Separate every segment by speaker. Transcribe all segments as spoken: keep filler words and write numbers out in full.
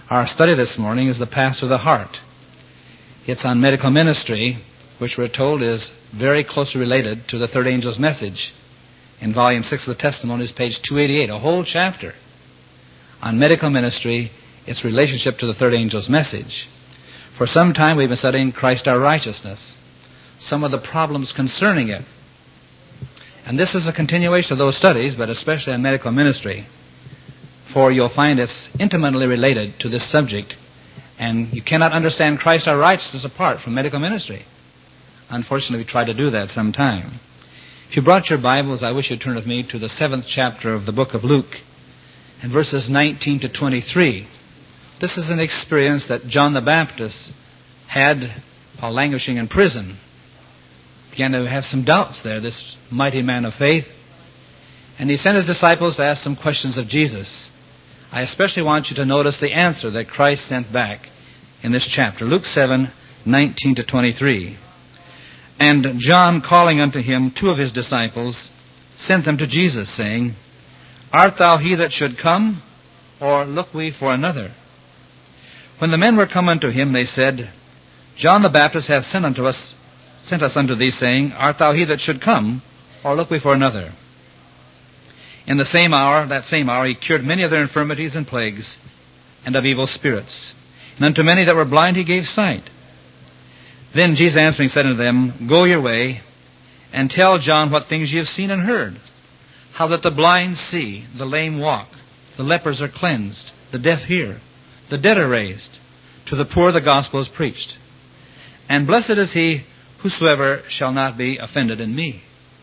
Speaker 1: Our study this morning is the path to the heart. It's on medical ministry, which we're told is very closely related to the third angel's message. In Volume six of the Testimonies, page two eighty-eight, a whole chapter on medical ministry, its relationship to the third angel's message. For some time we've been studying Christ our righteousness, some of the problems concerning it. And this is a continuation of those studies, but especially on medical ministry. For you'll find it's intimately related to this subject, and you cannot understand Christ our righteousness apart from medical ministry. Unfortunately, we try to do that sometime. If you brought your Bibles, I wish you'd turn with me to the seventh chapter of the book of Luke, and verses nineteen to twenty-three. This is an experience that John the Baptist had while languishing in prison. Began to have some doubts there, this mighty man of faith. And he sent his disciples to ask some questions of Jesus. I especially want you to notice the answer that Christ sent back in this chapter. Luke seven, nineteen to twenty-three. And John, calling unto him two of his disciples, sent them to Jesus, saying, Art thou he that should come, or look we for another? When the men were come unto him, they said, John the Baptist hath sent unto us, sent us unto thee, saying, Art thou he that should come, or look we for another? In the same hour, that same hour, he cured many of their infirmities and plagues, and of evil spirits. And unto many that were blind he gave sight. Then Jesus answering said unto them, Go your way, and tell John what things ye have seen and heard, how that the blind see, the lame walk, the lepers are cleansed, the deaf hear, the dead are raised, to the poor the gospel is preached. And blessed is he whosoever shall not be offended in me.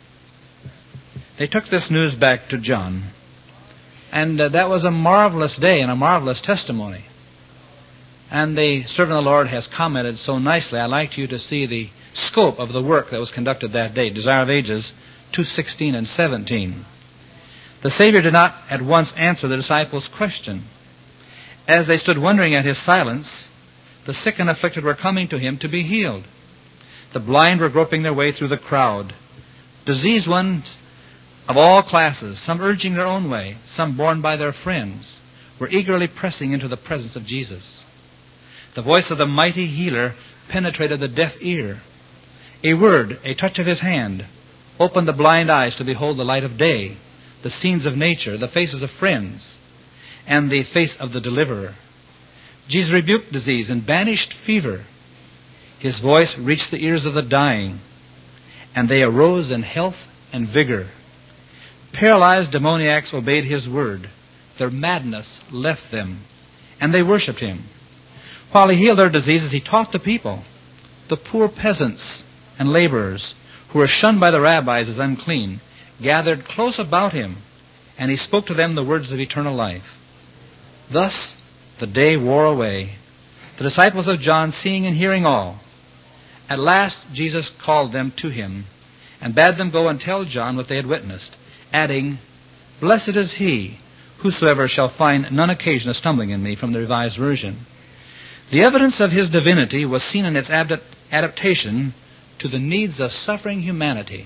Speaker 1: They took this news back to John, and uh, that was a marvelous day and a marvelous testimony. And the servant of the Lord has commented so nicely. I'd like you to see the scope of the work that was conducted that day. Desire of Ages two sixteen and seventeen. The Savior did not at once answer the disciples' question. As they stood wondering at his silence, the sick and afflicted were coming to him to be healed. The blind were groping their way through the crowd. Diseased ones of all classes, some urging their own way, some borne by their friends, were eagerly pressing into the presence of Jesus. The voice of the mighty healer penetrated the deaf ear. A word, a touch of his hand, opened the blind eyes to behold the light of day, the scenes of nature, the faces of friends, and the face of the deliverer. Jesus rebuked disease and banished fever. His voice reached the ears of the dying, and they arose in health and vigor. Paralyzed demoniacs obeyed his word. Their madness left them, and they worshipped him. While he healed their diseases, he taught the people. The poor peasants and laborers, who were shunned by the rabbis as unclean, gathered close about him, and he spoke to them the words of eternal life. Thus the day wore away, the disciples of John seeing and hearing all. At last Jesus called them to him, and bade them go and tell John what they had witnessed, adding, Blessed is he whosoever shall find none occasion of stumbling in me, from the Revised Version. The evidence of his divinity was seen in its adaptation to the needs of suffering humanity.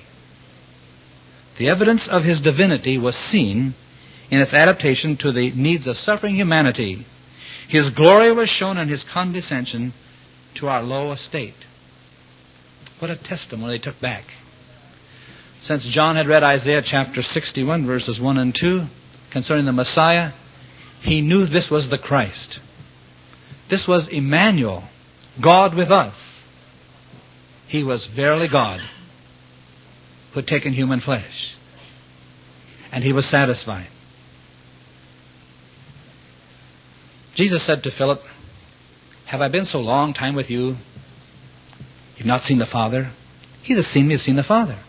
Speaker 1: The evidence of his divinity was seen in its adaptation to the needs of suffering humanity. His glory was shown in his condescension to our low estate. What a testimony they took back. Since John had read Isaiah chapter sixty-one, verses one and two, concerning the Messiah, he knew this was the Christ. This was Emmanuel, God with us. He was verily God, who had taken human flesh. And he was satisfied. Jesus said to Philip, Have I been so long time with you? You've not seen the Father? He that has seen me has seen the Father.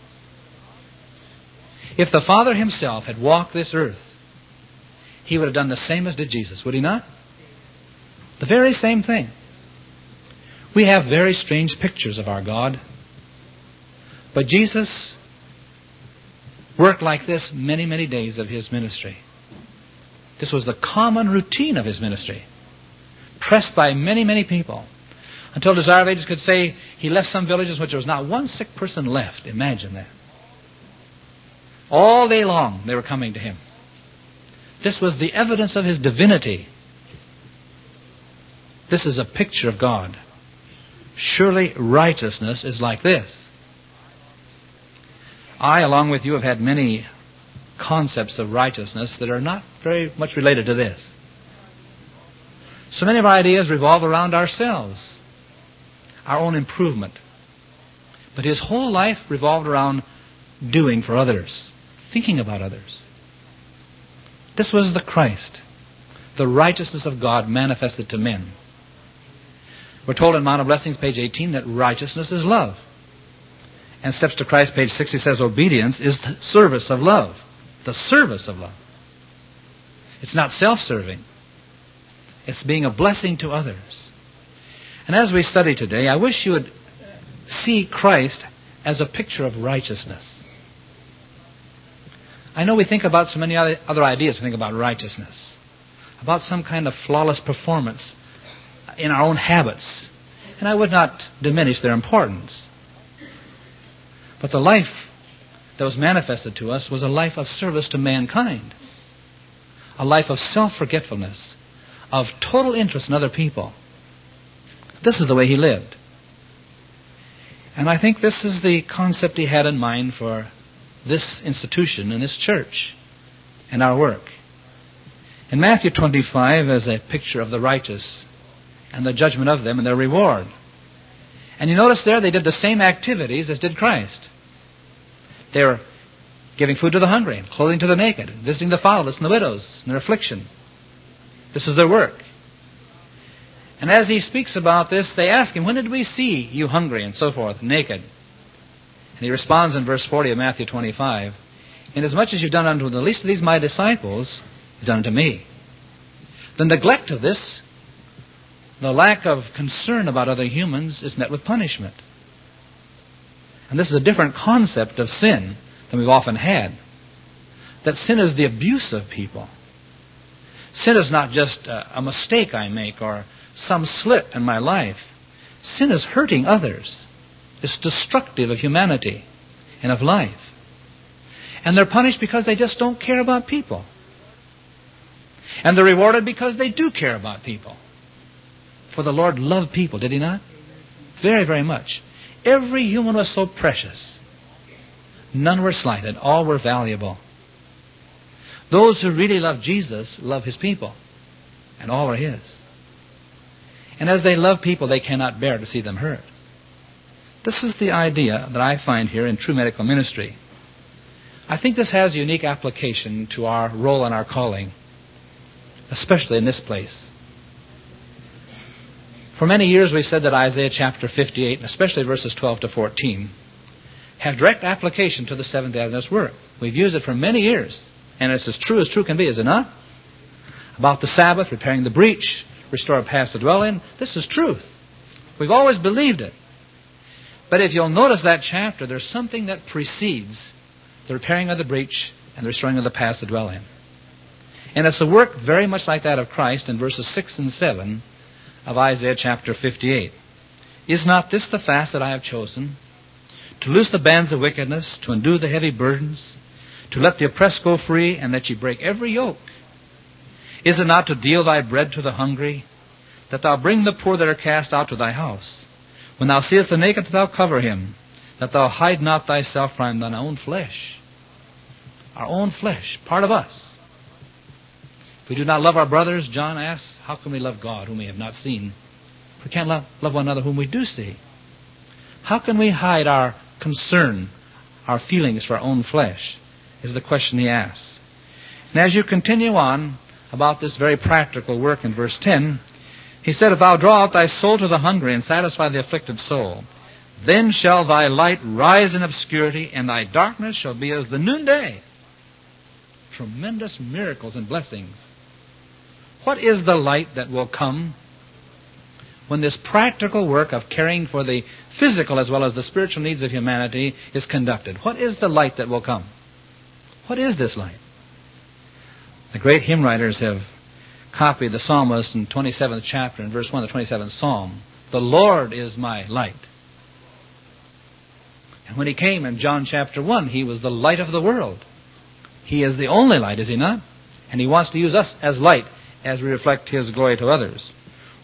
Speaker 1: If the Father himself had walked this earth, he would have done the same as did Jesus, would he not? The very same thing. We have very strange pictures of our God. But Jesus worked like this many, many days of his ministry. This was the common routine of his ministry. Pressed by many, many people. Until Desire of Ages could say he left some villages in which there was not one sick person left. Imagine that. All day long they were coming to him. This was the evidence of his divinity. This is a picture of God. Surely righteousness is like this. I, along with you, have had many concepts of righteousness that are not very much related to this. So many of our ideas revolve around ourselves, our own improvement. But his whole life revolved around doing for others, thinking about others. This was the Christ, the righteousness of God manifested to men. We're told in Mount of Blessings, page eighteen, that righteousness is love. And Steps to Christ, page sixty, says obedience is the service of love. The service of love. It's not self-serving. It's being a blessing to others. And as we study today, I wish you would see Christ as a picture of righteousness. I know we think about so many other ideas. We think about righteousness, about some kind of flawless performance in our own habits. And I would not diminish their importance. But the life that was manifested to us was a life of service to mankind, a life of self-forgetfulness, of total interest in other people. This is the way he lived. And I think this is the concept he had in mind for this institution and this church and our work. In Matthew twenty-five is a picture of the righteous and the judgment of them and their reward. And you notice there they did the same activities as did Christ. They were giving food to the hungry, clothing to the naked, visiting the fatherless and the widows in their affliction. This is their work. And as he speaks about this, they ask him, when did we see you hungry and so forth, naked? And he responds in verse forty of Matthew twenty-five, inasmuch as you've done unto the least of these my disciples, you've done unto me. The neglect of this, the lack of concern about other humans, is met with punishment. And this is a different concept of sin than we've often had. That sin is the abuse of people. Sin is not just a, a mistake I make or some slip in my life. Sin is hurting others. It's destructive of humanity and of life. And they're punished because they just don't care about people. And they're rewarded because they do care about people. For the Lord loved people, did he not? Very, very much. Every human was so precious. None were slighted. All were valuable. Those who really love Jesus love his people. And all are his. And as they love people, they cannot bear to see them hurt. This is the idea that I find here in true medical ministry. I think this has unique application to our role and our calling, especially in this place. For many years we said that Isaiah chapter fifty-eight, and especially verses twelve to fourteen, have direct application to the Seventh-day Adventist work. We've used it for many years, and it's as true as true can be, is it not? About the Sabbath, repairing the breach, restore a path to dwell in. This is truth. We've always believed it. But if you'll notice that chapter, there's something that precedes the repairing of the breach and the restoring of the path to dwell in. And it's a work very much like that of Christ in verses six and seven of Isaiah chapter fifty-eight. Is not this the fast that I have chosen? To loose the bands of wickedness, to undo the heavy burdens, to let the oppressed go free, and that ye break every yoke? Is it not to deal thy bread to the hungry, that thou bring the poor that are cast out to thy house? When thou seest the naked, that thou cover him, that thou hide not thyself from thine own flesh. Our own flesh, part of us. If we do not love our brothers, John asks, how can we love God whom we have not seen? If we can't love, love one another whom we do see. How can we hide our concern, our feelings for our own flesh, is the question he asks. And as you continue on about this very practical work in verse ten, he said, if thou draw out thy soul to the hungry and satisfy the afflicted soul, then shall thy light rise in obscurity, and thy darkness shall be as the noonday. Tremendous miracles and blessings. What is the light that will come when this practical work of caring for the physical as well as the spiritual needs of humanity is conducted? What is the light that will come? What is this light? The great hymn writers have copied the psalmist in twenty-seventh chapter, in verse one of the twenty-seventh psalm. The Lord is my light. And when he came in John chapter one, he was the light of the world. He is the only light, is he not? And he wants to use us as light as we reflect his glory to others.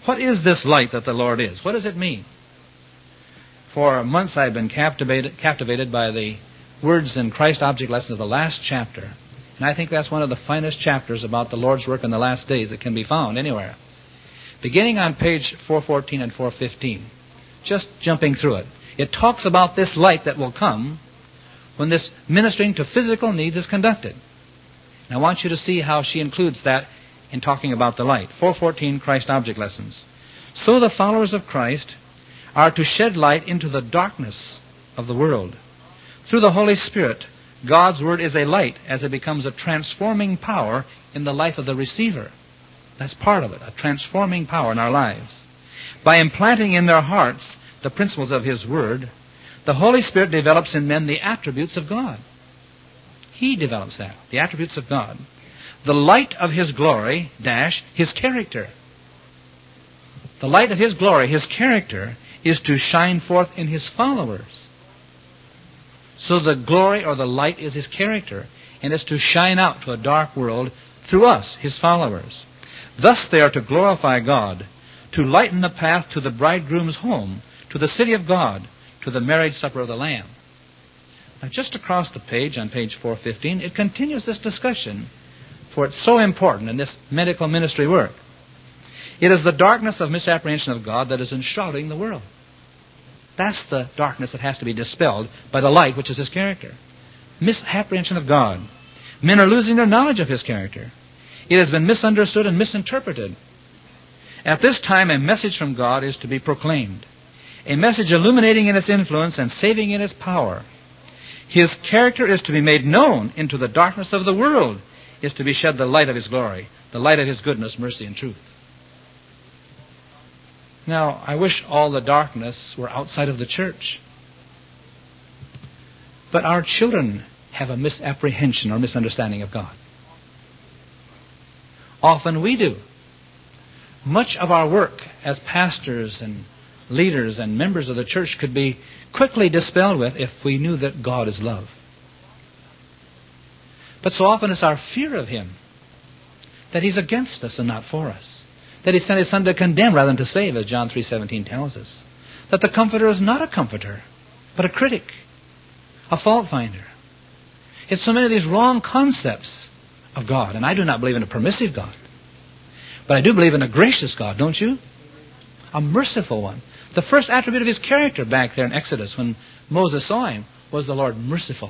Speaker 1: What is this light that the Lord is? What does it mean? For months I've been captivated, captivated by the words in Christ Object Lessons of the last chapter. And I think that's one of the finest chapters about the Lord's work in the last days that can be found anywhere. Beginning on page four fourteen and four fifteen, just jumping through it, it talks about this light that will come when this ministering to physical needs is conducted. And I want you to see how she includes that in talking about the light. four fourteen, Christ Object Lessons. So the followers of Christ are to shed light into the darkness of the world. Through the Holy Spirit, God's Word is a light as it becomes a transforming power in the life of the receiver. That's part of it, a transforming power in our lives. By implanting in their hearts the principles of His Word, the Holy Spirit develops in men the attributes of God. He develops that, the attributes of God. The light of His glory, dash, His character. The light of His glory, His character, is to shine forth in His followers. So the glory or the light is His character, and is to shine out to a dark world through us, His followers. Thus they are to glorify God, to lighten the path to the bridegroom's home, to the city of God, to the marriage supper of the Lamb. Now just across the page, on page four fifteen, it continues this discussion, for it's so important in this medical ministry work. It is the darkness of misapprehension of God that is enshrouding the world. That's the darkness that has to be dispelled by the light, which is His character. Misapprehension of God. Men are losing their knowledge of His character. It has been misunderstood and misinterpreted. At this time, a message from God is to be proclaimed. A message illuminating in its influence and saving in its power. His character is to be made known into the darkness of the world, is to be shed the light of His glory, the light of His goodness, mercy, and truth. Now, I wish all the darkness were outside of the church. But our children have a misapprehension or misunderstanding of God. Often we do. Much of our work as pastors and leaders and members of the church could be quickly dispelled with if we knew that God is love. But so often it's our fear of Him, that He's against us and not for us, that He sent His Son to condemn rather than to save, as John three seventeen tells us, that the Comforter is not a comforter, but a critic, a fault finder. It's so many of these wrong concepts of God, and I do not believe in a permissive God, but I do believe in a gracious God, don't you? A merciful one. The first attribute of His character back there in Exodus when Moses saw Him was the Lord merciful.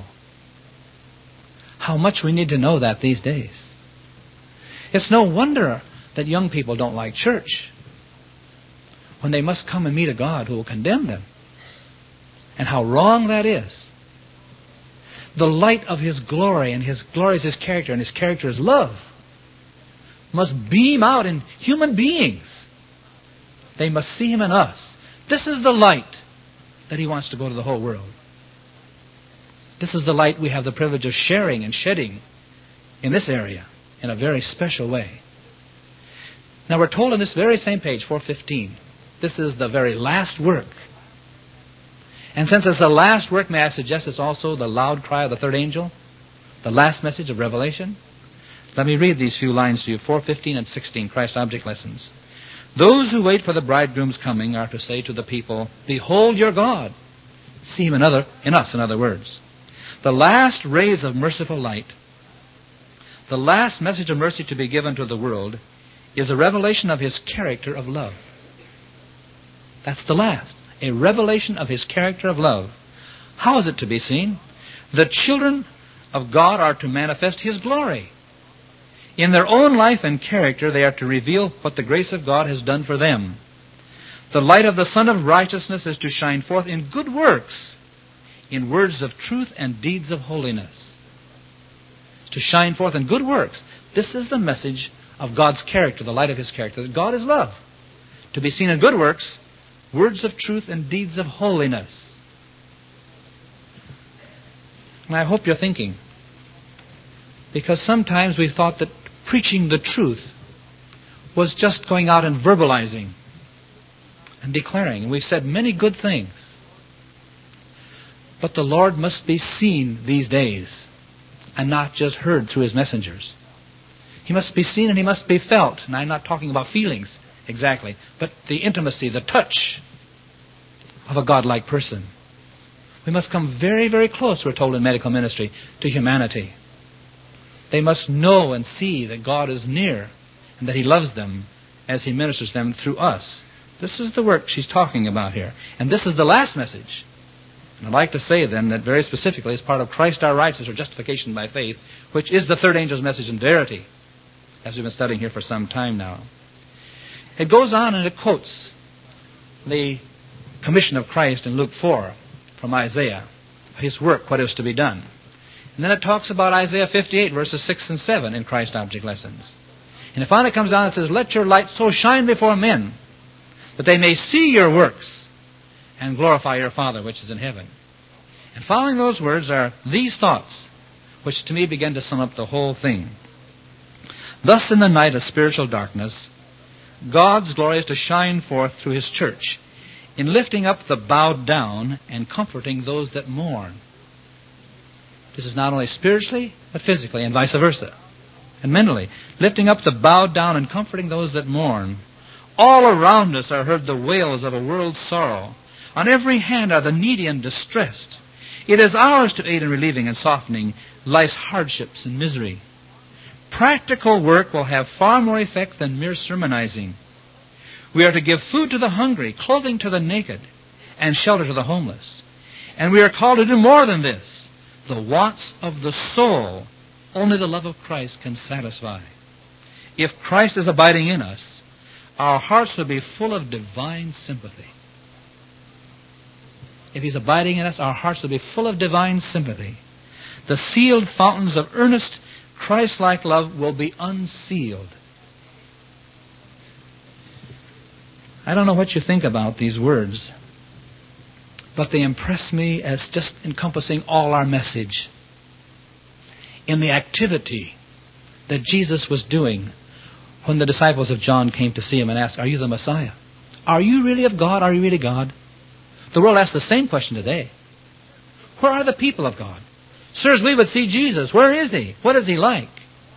Speaker 1: How much we need to know that these days. It's no wonder that young people don't like church when they must come and meet a God who will condemn them. And how wrong that is. The light of His glory, and His glory is His character, and His character is love, must beam out in human beings. They must see Him in us. This is the light that He wants to go to the whole world. This is the light we have the privilege of sharing and shedding in this area in a very special way. Now we're told on this very same page, four fifteen, this is the very last work. And since it's the last work, may I suggest it's also the loud cry of the third angel, the last message of Revelation? Let me read these few lines to you, four fifteen and sixteen, Christ Object Lessons. Those who wait for the bridegroom's coming are to say to the people, behold your God. See Him in, other, in us, in other words. The last rays of merciful light, the last message of mercy to be given to the world, is a revelation of His character of love. That's the last. A revelation of His character of love. How is it to be seen? The children of God are to manifest His glory. In their own life and character, they are to reveal what the grace of God has done for them. The light of the Son of Righteousness is to shine forth in good works, in words of truth and deeds of holiness. To shine forth in good works. This is the message of God's character, the light of His character, that God is love. To be seen in good works, words of truth and deeds of holiness. And I hope you're thinking, because sometimes we thought that preaching the truth was just going out and verbalizing and declaring. And we've said many good things. But the Lord must be seen these days and not just heard through His messengers. He must be seen and He must be felt. And I'm not talking about feelings. exactly, but the intimacy, the touch of a godlike person. We must come very, very close, we're told in medical ministry, to humanity. They must know and see that God is near and that He loves them as He ministers them through us. This is the work she's talking about here. And this is the last message. And I'd like to say then that very specifically as part of Christ our righteousness or justification by faith, which is the third angel's message in verity, as we've been studying here for some time now. It goes on and it quotes the commission of Christ in Luke four from Isaiah, His work, what is to be done. And then it talks about Isaiah fifty-eight, verses six and seven in Christ Object Lessons. And it finally comes down and says, let your light so shine before men that they may see your works and glorify your Father which is in heaven. And following those words are these thoughts, which to me begin to sum up the whole thing. Thus in the night of spiritual darkness, God's glory is to shine forth through His church, in lifting up the bowed down and comforting those that mourn. This is not only spiritually, but physically, and vice versa. And mentally, lifting up the bowed down and comforting those that mourn. All around us are heard the wails of a world's sorrow. On every hand are the needy and distressed. It is ours to aid in relieving and softening life's hardships and misery. Practical work will have far more effect than mere sermonizing. We are to give food to the hungry, clothing to the naked, and shelter to the homeless. And we are called to do more than this. The wants of the soul, only the love of Christ can satisfy. If Christ is abiding in us, our hearts will be full of divine sympathy. If He's abiding in us, our hearts will be full of divine sympathy. The sealed fountains of earnest, Christ-like love will be unsealed. I don't know what you think about these words, but they impress me as just encompassing all our message in the activity that Jesus was doing when the disciples of John came to see Him and asked, are you the Messiah? Are you really of God? Are you really God? The world asks the same question today. Where are the people of God? Sirs, we would see Jesus. Where is He? What is He like?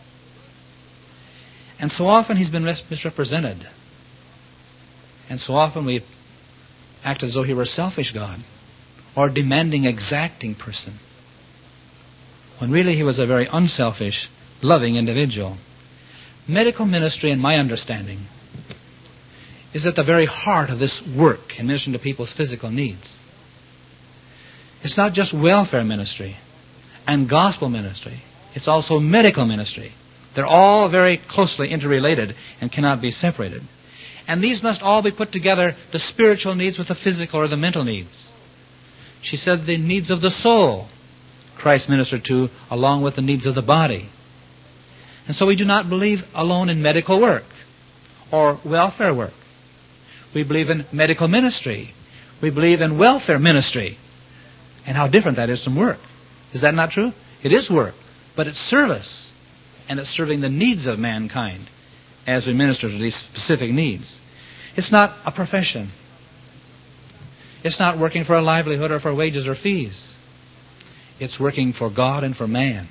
Speaker 1: And so often He's been misrepresented. And so often we've acted as though He were a selfish God or demanding, exacting person, when really He was a very unselfish, loving individual. Medical ministry, in my understanding, is at the very heart of this work in ministering to people's physical needs. It's not just welfare ministry and gospel ministry. It's also medical ministry. They're all very closely interrelated and cannot be separated. And these must all be put together, the spiritual needs with the physical or the mental needs. She said the needs of the soul Christ ministered to along with the needs of the body. And so we do not believe alone in medical work or welfare work. We believe in medical ministry. We believe in welfare ministry. And how different that is from work. Is that not true? It is work, but it's service. And it's serving the needs of mankind as we minister to these specific needs. It's not a profession. It's not working for a livelihood or for wages or fees. It's working for God and for man.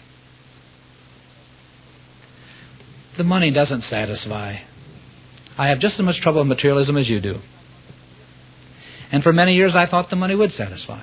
Speaker 1: The money doesn't satisfy. I have just as much trouble with materialism as you do. And for many years I thought the money would satisfy.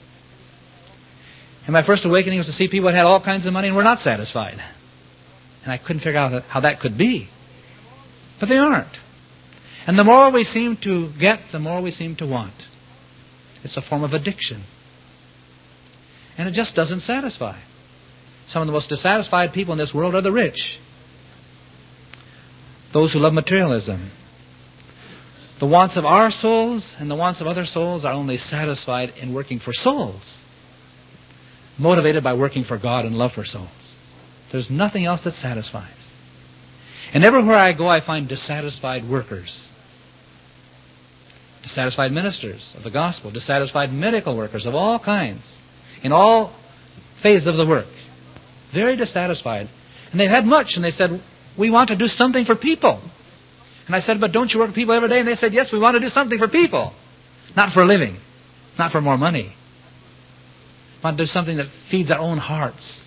Speaker 1: And my first awakening was to see people that had all kinds of money and were not satisfied. And I couldn't figure out how that could be. But they aren't. And the more we seem to get, the more we seem to want. It's a form of addiction. And it just doesn't satisfy. Some of the most dissatisfied people in this world are the rich. Those who love materialism. The wants of our souls and the wants of other souls are only satisfied in working for souls. Motivated by working for God and love for souls. There's nothing else that satisfies. And everywhere I go, I find dissatisfied workers. Dissatisfied ministers of the gospel. Dissatisfied medical workers of all kinds. In all phases of the work. Very dissatisfied. And they've had much, and they said, we want to do something for people. And I said, but don't you work with people every day? And they said, yes, we want to do something for people. Not for a living. Not for more money. We want to do something that feeds our own hearts.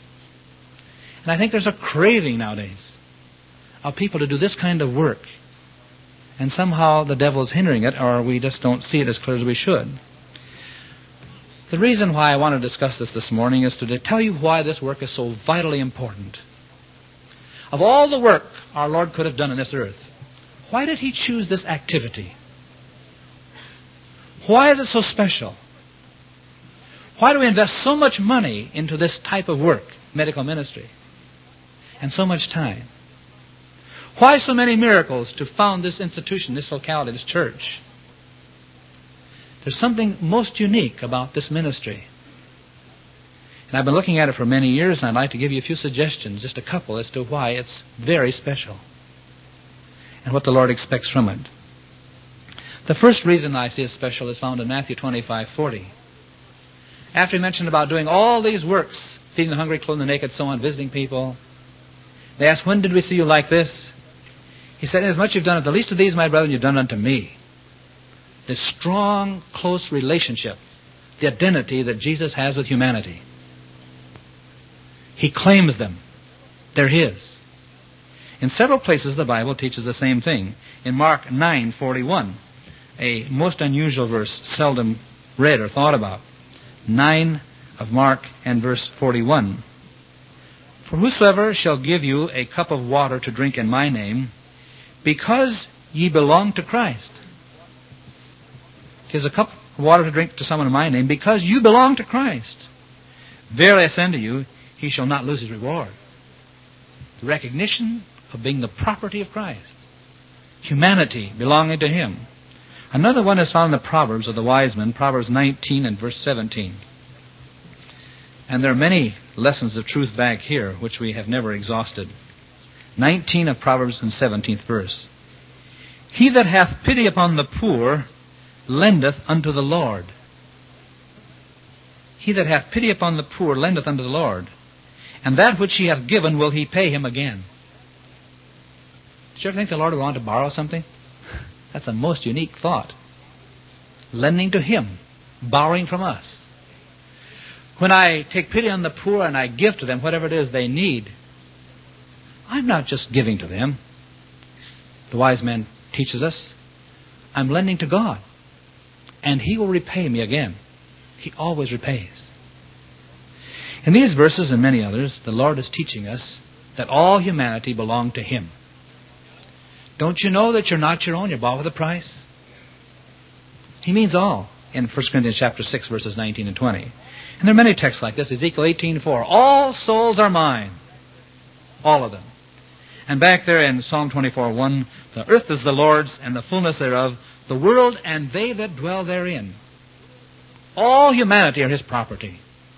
Speaker 1: And I think there's a craving nowadays of people to do this kind of work And somehow the devil's hindering it, or we just don't see it as clear as we should. The reason why I want to discuss this this morning is to tell you why this work is so vitally important. Of all the work our Lord could have done on this earth, why did He choose this activity? Why is it so special? Why do we invest so much money into this type of work, medical ministry, and so much time? Why so many miracles to found this institution, this locality, this church? There's something most unique about this ministry. And I've been looking at it for many years, and I'd like to give you a few suggestions, just a couple, as to why it's very special and what the Lord expects from it. The first reason I see it special is found in Matthew twenty-five forty. After He mentioned about doing all these works, feeding the hungry, clothing the naked, so on, visiting people, they asked, when did we see you like this? He said, inasmuch you've done it the least of these, my brethren, you've done it unto me. This strong, close relationship, the identity that Jesus has with humanity. He claims them. They're His. In several places, the Bible teaches the same thing. In Mark nine forty-one, a most unusual verse, seldom read or thought about. nine of Mark and verse forty-one. For whosoever shall give you a cup of water to drink in my name, because ye belong to Christ. Gives a cup of water to drink to someone in my name, because you belong to Christ. Verily I say unto you, he shall not lose his reward. The recognition of being the property of Christ. Humanity belonging to Him. Another one is found in the Proverbs of the wise men, Proverbs nineteen and verse seventeen. And there are many lessons of truth back here which we have never exhausted. nineteen of Proverbs and seventeenth verse. He that hath pity upon the poor lendeth unto the Lord. He that hath pity upon the poor lendeth unto the Lord, and that which he hath given will He pay him again. Did you ever think the Lord would want to borrow something? That's a most unique thought. Lending to Him, borrowing from us. When I take pity on the poor and I give to them whatever it is they need, I'm not just giving to them. The wise man teaches us, I'm lending to God, and He will repay me again. He always repays. In these verses and many others, the Lord is teaching us that all humanity belong to Him. Don't you know that you're not your own? You're bought with a price. He means all in First Corinthians chapter six, verses nineteen and twenty. And there are many texts like this. Ezekiel eighteen four. All souls are mine. All of them. And back there in Psalm twenty-four one, the earth is the Lord's and the fullness thereof, the world and they that dwell therein. All humanity are His property.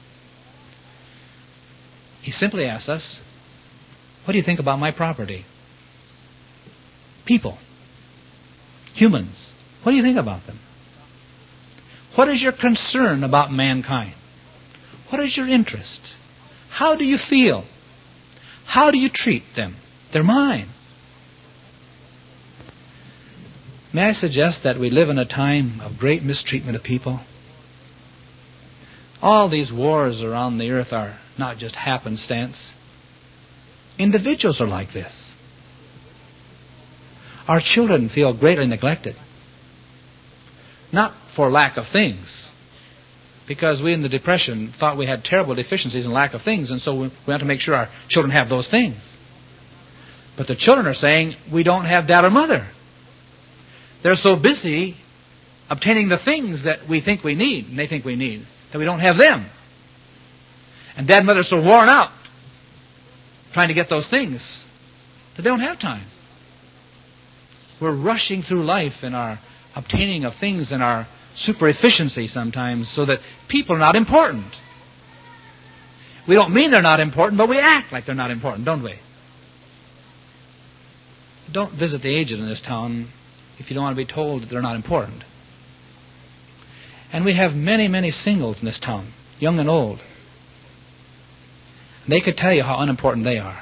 Speaker 1: He simply asks us, what do you think about my property? People. Humans. What do you think about them? What is your concern about mankind? What is your interest? How do you feel? How do you treat them? They're mine. May I suggest that we live in a time of great mistreatment of people? All these wars around the earth are not just happenstance. Individuals are like this. Our children feel greatly neglected. Not for lack of things, because we in the Depression thought we had terrible deficiencies and lack of things, and so we want to make sure our children have those things. But the children are saying, we don't have dad or mother. They're so busy obtaining the things that we think we need, and they think we need, that we don't have them. And dad and mother are so worn out trying to get those things that they don't have time. We're rushing through life in our obtaining of things and our super efficiency sometimes so that people are not important. We don't mean they're not important, but we act like they're not important, don't we? Don't visit the aged in this town if you don't want to be told that they're not important. And we have many, many singles in this town, young and old. They could tell you how unimportant they are.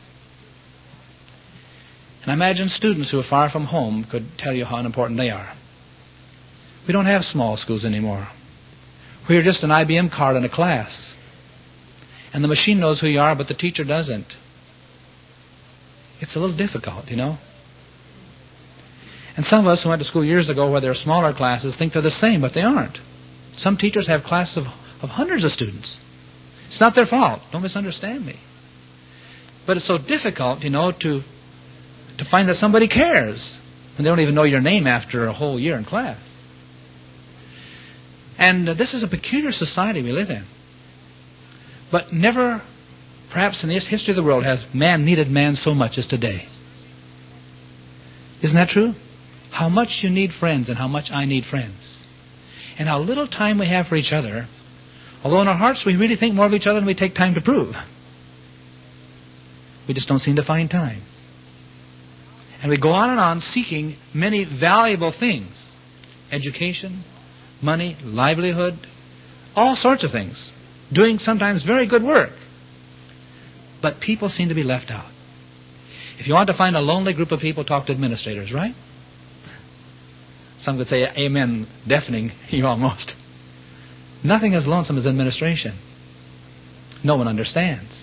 Speaker 1: And I imagine students who are far from home could tell you how unimportant they are. We don't have small schools anymore. We're just an I B M card in a class. And the machine knows who you are, but the teacher doesn't. It's a little difficult, you know. And some of us who went to school years ago where there are smaller classes think they're the same, but they aren't. Some teachers have classes of, of hundreds of students. It's not their fault. Don't misunderstand me. But it's so difficult, you know, to to find that somebody cares when they don't even know your name after a whole year in class. And uh, this is a peculiar society we live in. But never, perhaps in the history of the world, has man needed man so much as today. Isn't that true? How much you need friends and how much I need friends. And how little time we have for each other, although in our hearts we really think more of each other than we take time to prove. We just don't seem to find time. And we go on and on seeking many valuable things. Education, money, livelihood, all sorts of things. Doing sometimes very good work. But people seem to be left out. If you want to find a lonely group of people, talk to administrators, right? Some could say, amen, deafening you almost. Nothing as lonesome as administration. No one understands.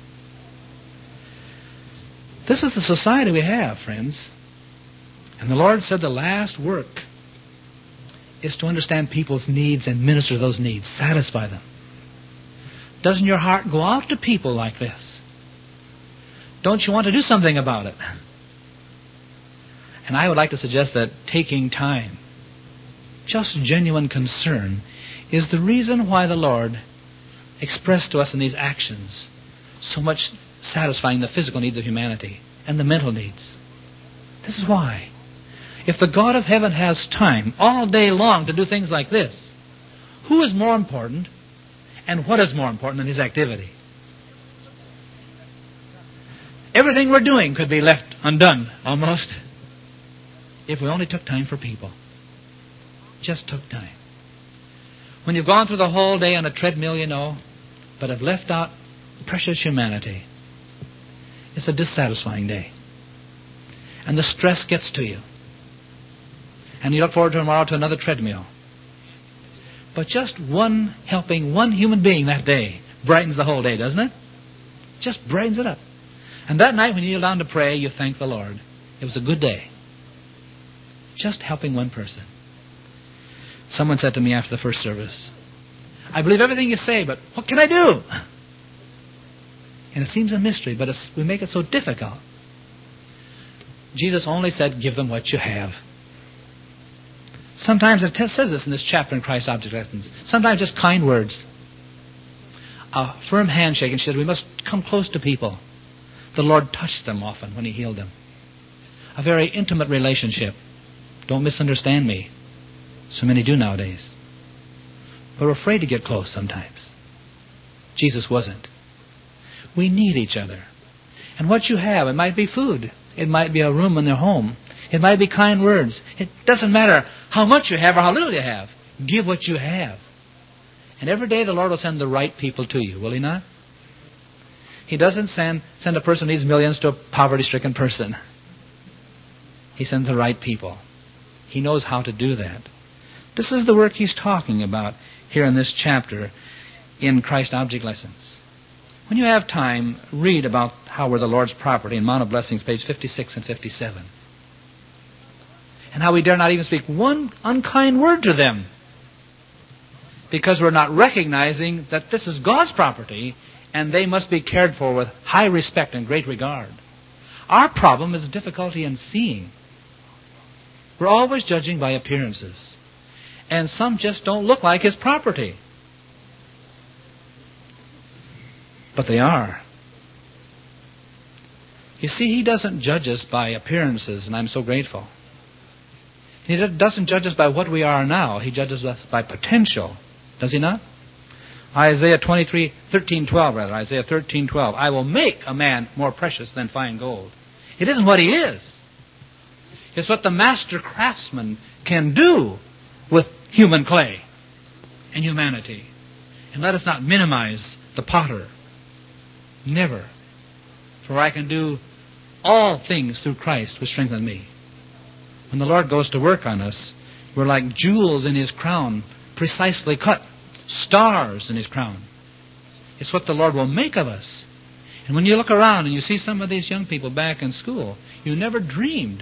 Speaker 1: This is the society we have, friends. And the Lord said the last work is to understand people's needs and minister to those needs, satisfy them. Doesn't your heart go out to people like this? Don't you want to do something about it? And I would like to suggest that taking time, just genuine concern, is the reason why the Lord expressed to us in these actions so much satisfying the physical needs of humanity and the mental needs. This is why. If the God of heaven has time all day long to do things like this, who is more important and what is more important than His activity? Everything we're doing could be left undone, almost, if we only took time for people. Just took time. When you've gone through the whole day on a treadmill, you know, but have left out precious humanity, it's a dissatisfying day. And the stress gets to you. And you look forward to tomorrow to another treadmill. But just one helping one human being that day brightens the whole day, doesn't it? Just brightens it up. And that night when you kneel down to pray, you thank the Lord. It was a good day. Just helping one person. Someone said to me after the first service, I believe everything you say, but what can I do? And it seems a mystery, but it's, we make it so difficult. Jesus only said, give them what you have. Sometimes it says this in this chapter in Christ's Object Lessons. Sometimes just kind words. A firm handshake. And she said, we must come close to people. The Lord touched them often when He healed them. A very intimate relationship. Don't misunderstand me. So many do nowadays. But we're afraid to get close sometimes. Jesus wasn't. We need each other. And what you have, it might be food. It might be a room in their home. It might be kind words. It doesn't matter how much you have or how little you have. Give what you have. And every day the Lord will send the right people to you, will He not? He doesn't send, send a person who needs millions to a poverty-stricken person. He sends the right people. He knows how to do that. This is the work He's talking about here in this chapter in Christ Object Lessons. When you have time, read about how we're the Lord's property in Mount of Blessings, page fifty-six and fifty-seven. And how we dare not even speak one unkind word to them because we're not recognizing that this is God's property and they must be cared for with high respect and great regard. Our problem is difficulty in seeing. We're always judging by appearances. And some just don't look like His property. But they are. You see, He doesn't judge us by appearances, and I'm so grateful. He doesn't judge us by what we are now. He judges us by potential. Does He not? Isaiah twenty-three, thirteen, twelve, rather. Isaiah thirteen, twelve. I will make a man more precious than fine gold. It isn't what he is. It's what the master craftsman can do with human clay and humanity. And let us not minimize the potter. Never. For I can do all things through Christ who strengthens me. When the Lord goes to work on us, we're like jewels in His crown, precisely cut, stars in His crown. It's what the Lord will make of us. And when you look around and you see some of these young people back in school, you never dreamed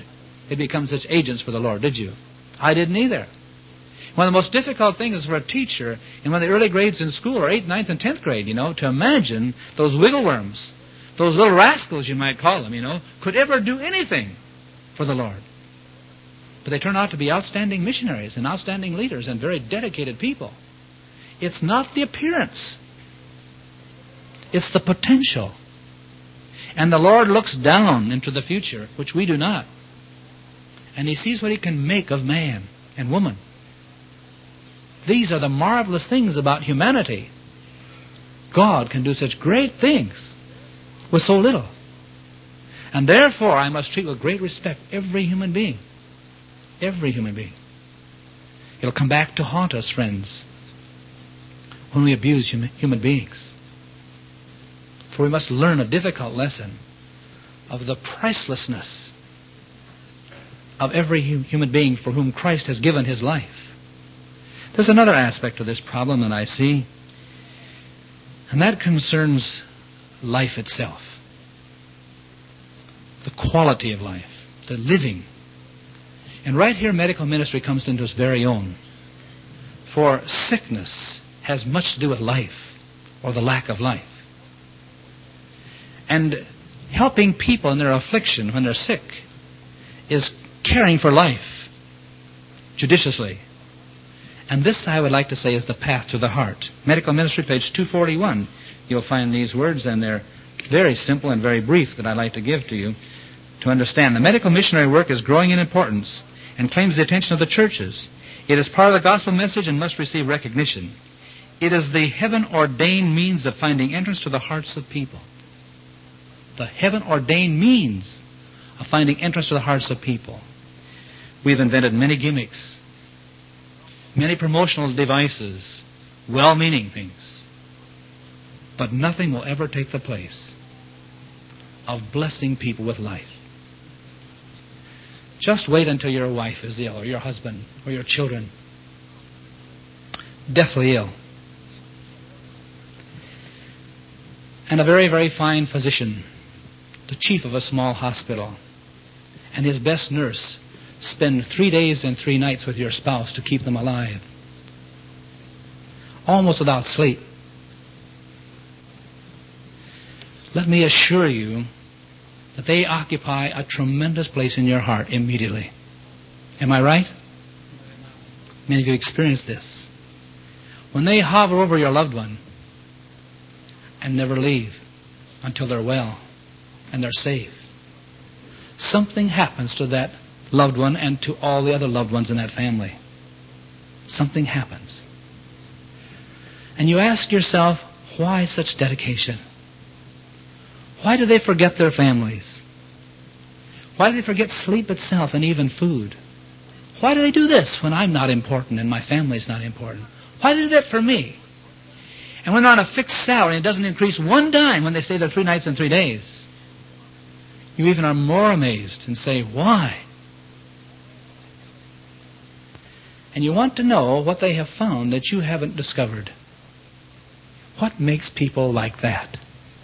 Speaker 1: they become such agents for the Lord, did you? I didn't either. One of the most difficult things for a teacher in one of the early grades in school, or eighth, ninth, and tenth grade, you know, to imagine those wiggle worms, those little rascals you might call them, you know, could ever do anything for the Lord. But they turn out to be outstanding missionaries and outstanding leaders and very dedicated people. It's not the appearance. It's the potential. And the Lord looks down into the future, which we do not. And He sees what He can make of man and woman. These are the marvelous things about humanity. God can do such great things with so little. And therefore, I must treat with great respect every human being. Every human being. It'll come back to haunt us, friends, when we abuse human beings. For we must learn a difficult lesson of the pricelessness of every human being for whom Christ has given His life. There's another aspect of this problem that I see, and that concerns life itself. The quality of life, the living. And right here medical ministry comes into its very own. For sickness has much to do with life, or the lack of life. And helping people in their affliction when they're sick is caring for life judiciously. And this, I would like to say, is the path to the heart. Medical Ministry, page two forty-one. You'll find these words, and they're very simple and very brief that I'd like to give to you to understand. The medical missionary work is growing in importance and claims the attention of the churches. It is part of the gospel message and must receive recognition. It is the heaven-ordained means of finding entrance to the hearts of people. The heaven-ordained means of finding entrance to the hearts of people. We've invented many gimmicks, many promotional devices, well-meaning things. But nothing will ever take the place of blessing people with life. Just wait until your wife is ill, or your husband, or your children. Deathly ill. And a very, very fine physician, the chief of a small hospital, and his best nurse spend three days and three nights with your spouse to keep them alive. Almost without sleep. Let me assure you that they occupy a tremendous place in your heart immediately. Am I right? Many of you experience this. When they hover over your loved one and never leave until they're well and they're safe, something happens to that loved one and to all the other loved ones in that family. Something happens. And you ask yourself, why such dedication? Why do they forget their families? Why do they forget sleep itself and even food? Why do they do this when I'm not important and my family's not important? Why do they do that for me? And when they're on a fixed salary and it doesn't increase one dime when they stay there three nights and three days, you even are more amazed and say, why? And you want to know what they have found that you haven't discovered. What makes people like that?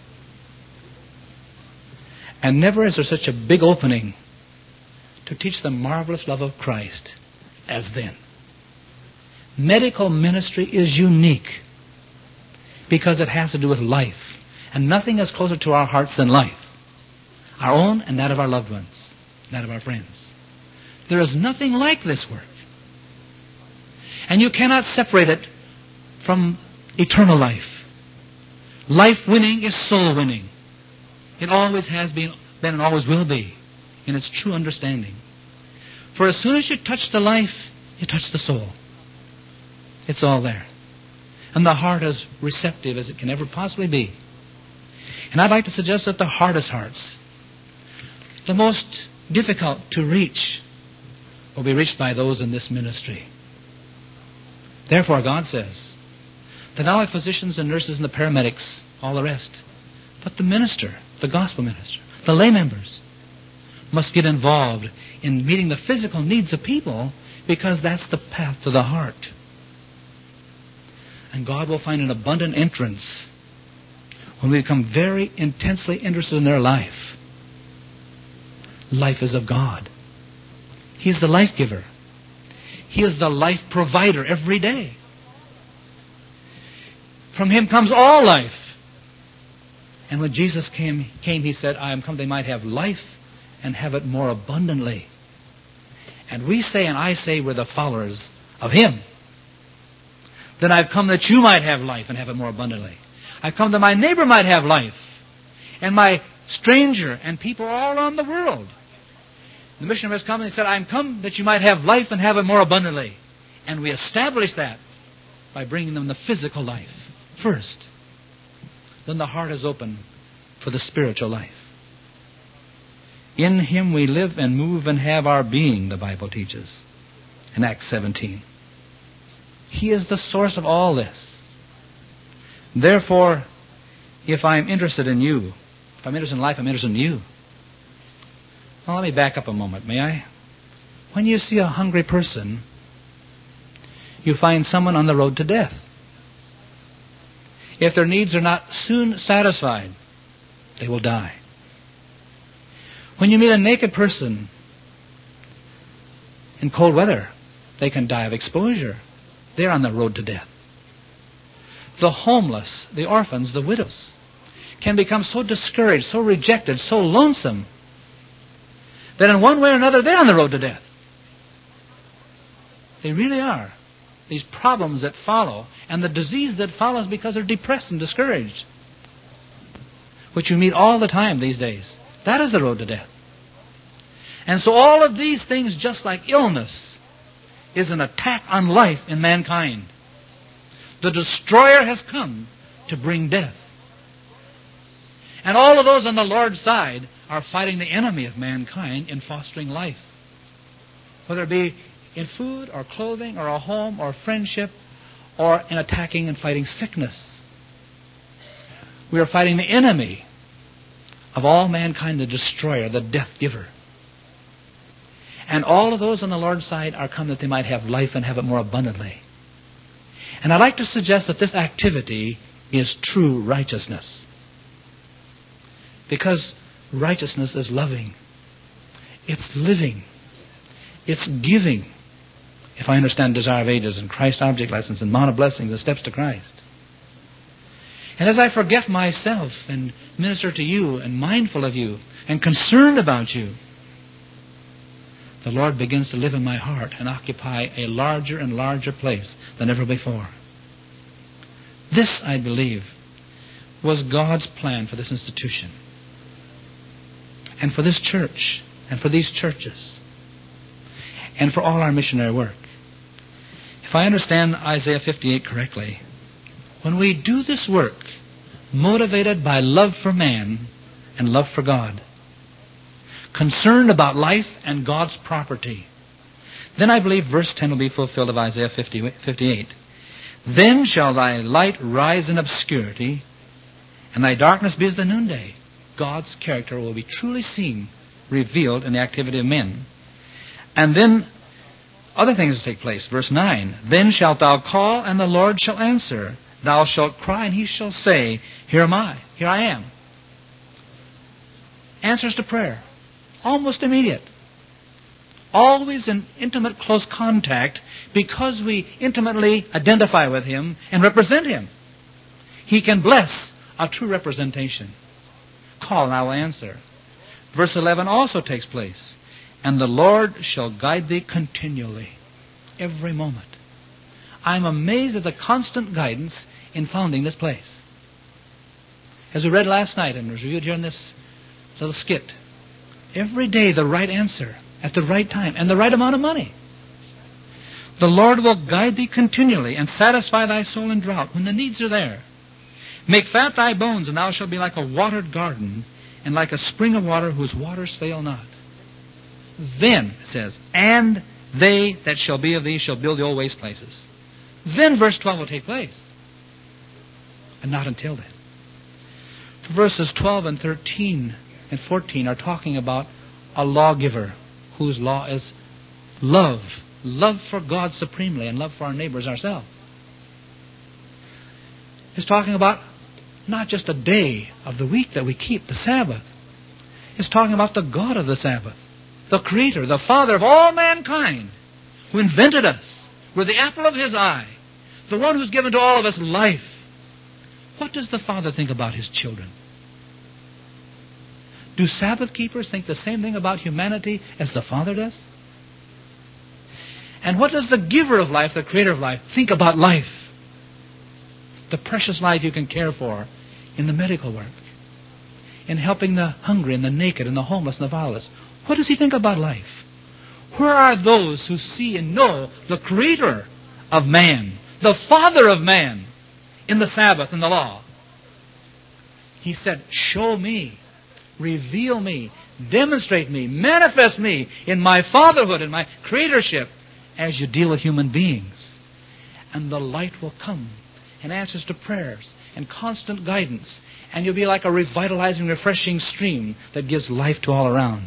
Speaker 1: And never is there such a big opening to teach the marvelous love of Christ as then. Medical ministry is unique because it has to do with life. And nothing is closer to our hearts than life. Our own and that of our loved ones, that of our friends. There is nothing like this work. And you cannot separate it from eternal life. Life winning is soul winning. It always has been, been and always will be in its true understanding. For as soon as you touch the life, you touch the soul. It's all there. And the heart is receptive as it can ever possibly be. And I'd like to suggest that the hardest hearts, the most difficult to reach, will be reached by those in this ministry. Therefore, God says that not only physicians and nurses and the paramedics, all the rest, but the minister, the gospel minister, the lay members must get involved in meeting the physical needs of people because that's the path to the heart. And God will find an abundant entrance when we become very intensely interested in their life. Life is of God. He is the life giver. He is the life provider every day. From Him comes all life. And when Jesus came, came, He said, I am come they might have life and have it more abundantly. And we say, and I say, we're the followers of Him. Then I've come that you might have life and have it more abundantly. I've come that my neighbor might have life. And my stranger and people all around the world. The missionary has come and he said, I'm come that you might have life and have it more abundantly. And we establish that by bringing them the physical life first. Then the heart is open for the spiritual life. In Him we live and move and have our being, the Bible teaches in Acts seventeen. He is the source of all this. Therefore, if I'm interested in you, if I'm interested in life, I'm interested in you. Well, let me back up a moment, may I? When you see a hungry person, you find someone on the road to death. If their needs are not soon satisfied, they will die. When you meet a naked person in cold weather, they can die of exposure. They're on the road to death. The homeless, the orphans, the widows can become so discouraged, so rejected, so lonesome that in one way or another they're on the road to death. They really are. These problems that follow and the disease that follows because they're depressed and discouraged, which you meet all the time these days. That is the road to death. And so all of these things, just like illness, is an attack on life in mankind. The destroyer has come to bring death. And all of those on the Lord's side are fighting the enemy of mankind in fostering life. Whether it be in food or clothing or a home or friendship or in attacking and fighting sickness. We are fighting the enemy of all mankind, the destroyer, the death giver. And all of those on the Lord's side are come that they might have life and have it more abundantly. And I'd like to suggest that this activity is true righteousness. Because righteousness is loving. It's living. It's giving. If I understand Desire of Ages and Christ Object Lessons and Mount of Blessings and Steps to Christ. And as I forget myself and minister to you and mindful of you and concerned about you, the Lord begins to live in my heart and occupy a larger and larger place than ever before. This, I believe, was God's plan for this institution and for this church and for these churches and for all our missionary work. If I understand Isaiah fifty-eight correctly, when we do this work motivated by love for man and love for God, concerned about life and God's property, then I believe verse ten will be fulfilled of Isaiah fifty-eight. Then shall thy light rise in obscurity, and thy darkness be as the noonday. God's character will be truly seen, revealed in the activity of men. And then other things will take place. Verse nine, then shalt thou call, and the Lord shall answer. Thou shalt cry, and He shall say, here am I, here I am. Answers to prayer. Almost immediate. Always in intimate, close contact because we intimately identify with Him and represent Him. He can bless a true representation. Call, and I will answer. Verse eleven also takes place. And the Lord shall guide thee continually, every moment. I'm amazed at the constant guidance in founding this place. As we read last night and was reviewed here in this little skit, every day the right answer at the right time and the right amount of money. The Lord will guide thee continually and satisfy thy soul in drought when the needs are there. Make fat thy bones, and thou shalt be like a watered garden and like a spring of water whose waters fail not. Then, it says, and they that shall be of thee shall build the old waste places. Then verse twelve will take place. And not until then. For verses twelve and thirteen and fourteen are talking about a lawgiver whose law is love. Love for God supremely and love for our neighbors ourselves. It's talking about not just a day of the week that we keep, the Sabbath. It's talking about the God of the Sabbath, the Creator, the Father of all mankind, who invented us, we're the apple of His eye, the one who's given to all of us life. What does the Father think about His children? Do Sabbath keepers think the same thing about humanity as the Father does? And what does the giver of life, the Creator of life, think about life? The precious life you can care for in the medical work, in helping the hungry and the naked and the homeless and the fatherless. What does He think about life? Where are those who see and know the Creator of man, the Father of man, in the Sabbath and the law? He said, show me, reveal me, demonstrate me, manifest me in my fatherhood and my creatorship as you deal with human beings. And the light will come and answers to prayers and constant guidance. And you'll be like a revitalizing, refreshing stream that gives life to all around.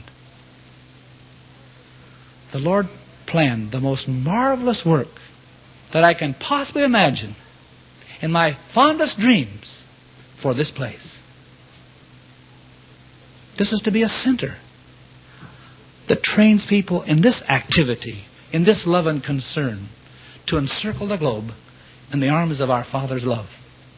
Speaker 1: The Lord planned the most marvelous work that I can possibly imagine in my fondest dreams for this place. This is to be a center that trains people in this activity, in this love and concern, to encircle the globe in the arms of our Father's love.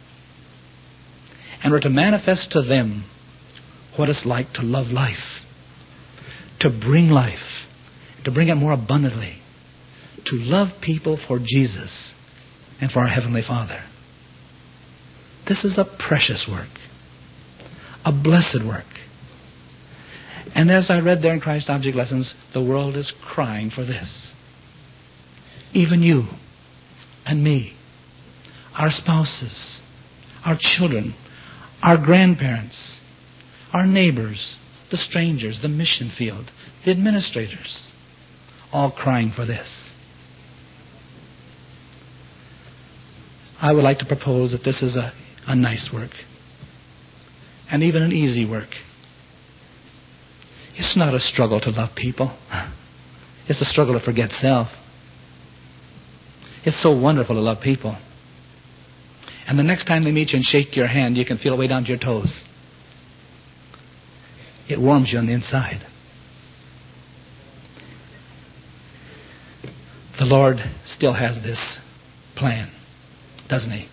Speaker 1: And we're to manifest to them what it's like to love life, to bring life, to bring it more abundantly, to love people for Jesus and for our Heavenly Father. This is a precious work, a blessed work. And as I read there in Christ Object Lessons, the world is crying for this. Even you and me, our spouses, our children, our grandparents, our neighbors, the strangers, the mission field, the administrators, all crying for this. I would like to propose that this is a, a nice work, and even an easy work. It's not a struggle to love people. It's a struggle to forget self. It's so wonderful to love people. And the next time they meet you and shake your hand, you can feel it way down to your toes. It warms you on the inside. The Lord still has this plan, doesn't He?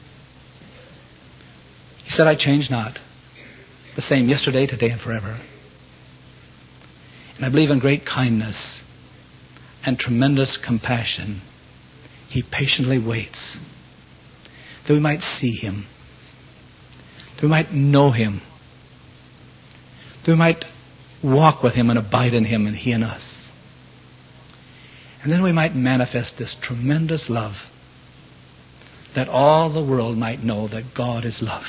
Speaker 1: He said, I change not. The same yesterday, today, and forever. And I believe in great kindness and tremendous compassion, He patiently waits that we might see Him, that we might know Him, that we might walk with Him and abide in Him and He in us. And then we might manifest this tremendous love, that all the world might know that God is love.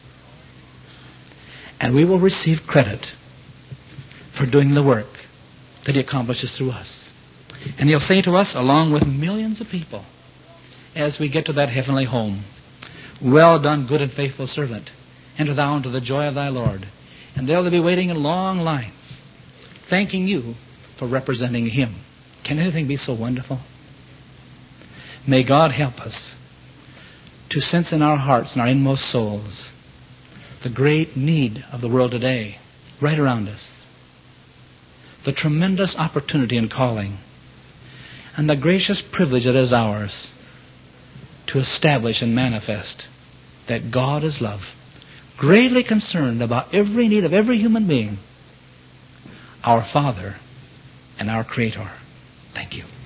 Speaker 1: And we will receive credit for doing the work that He accomplishes through us. And He'll say to us, along with millions of people, as we get to that heavenly home, well done, good and faithful servant. Enter thou into the joy of thy Lord. And they'll be waiting in long lines, thanking you for representing Him. Can anything be so wonderful? May God help us to sense in our hearts and our inmost souls the great need of the world today, right around us, the tremendous opportunity and calling, and the gracious privilege that is ours to establish and manifest that God is love, greatly concerned about every need of every human being, our Father and our Creator. Thank you.